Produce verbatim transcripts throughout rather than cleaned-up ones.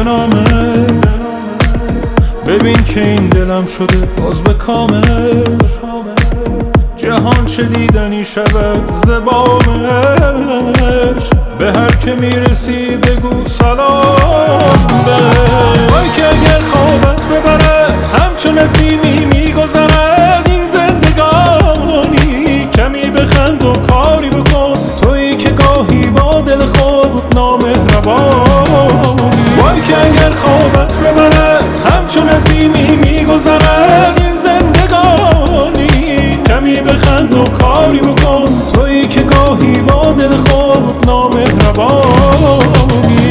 نامش. ببین که این دلم شده باز به کامش. جهان چه دیدنی شود زبامش. به هر که میرسی بگو سلام بهش. وای که اگر خوابت ببره همچون نسیمی میگذرد این زندگانی. کمی بخند و کاری بکن تویی که گاهی با دل خود نامهربانی. وای که اگر خوابت ببره همچون نسیمی میگذرد این زندگانی. کمی بخند و کاری بکن تویی که گاهی با دل خود نامهربانی.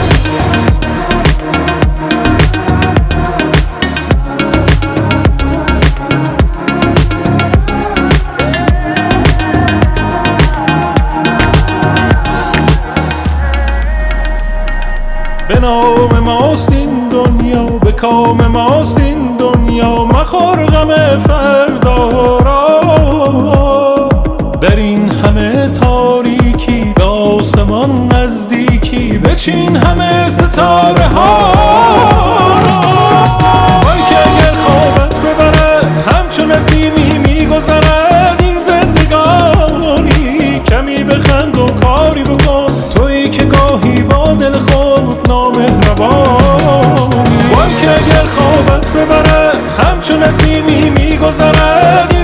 به نام ماست این دنیا، به کام ماست این دنیا، مخور غم فردا را. در این همه تاریکی به آسمان نزدیکی بچین همه ستاره ها. وای که اگر خوابت ببره همچون نسیمی میگذرد این زندگانی. کمی بخند و کاری بکن تویی که گاهی با دل خود نامهربانی. وای که اگر خوابت ببره همچون نسیمی میگذرد